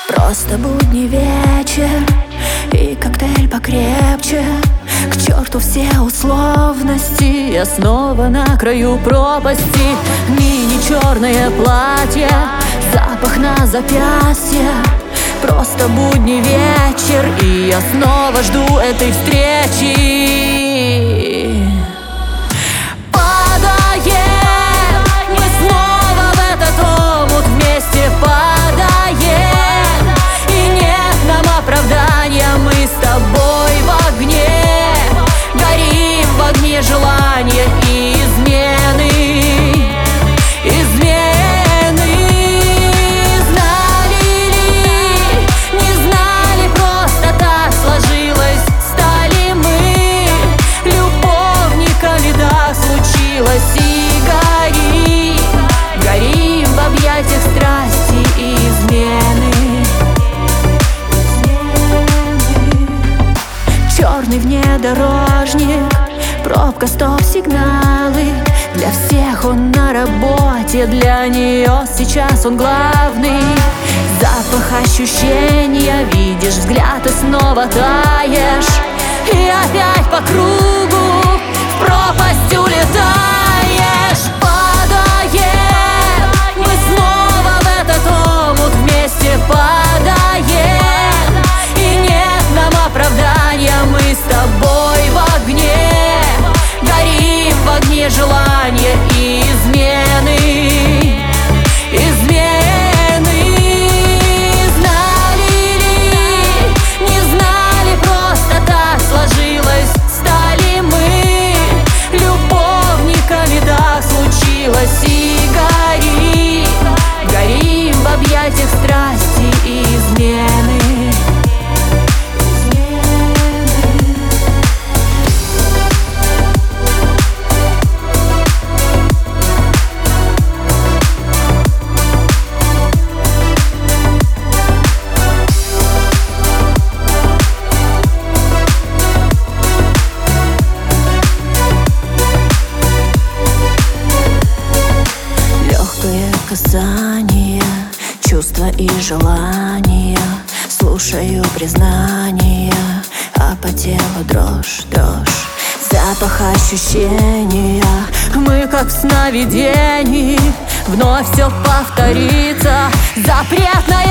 Просто будний вечер и коктейль покрепче. К черту все условности, я снова на краю пропасти. Мини-черное платье, запах на запястье. Просто будний вечер, и я снова жду этой встречи. Желания и измены, знали ли, не знали, просто так сложилось. Стали мы любовниками, да, случилось. И горим в объятиях страсти и измены. Черный внедорожник, пробка, стоп-сигналы. Для всех он на работе, для нее сейчас он главный. Запах ощущения, видишь взгляд и снова таешь. И опять по кругу в пропасть улетаешь. Падаем, мы снова в этот омут вместе падаем. И нет нам оправдания, мы с тобой в огне. В огне желания и измены, знали ли, не знали, просто так сложилось. Стали мы любовниками, да, случилось. И горим в объятиях страсти и измены. Касания, чувства и желания. Слушаю признания, а по телу дрожь. Запах ощущения, мы как в сновидении. Вновь все повторится, запретное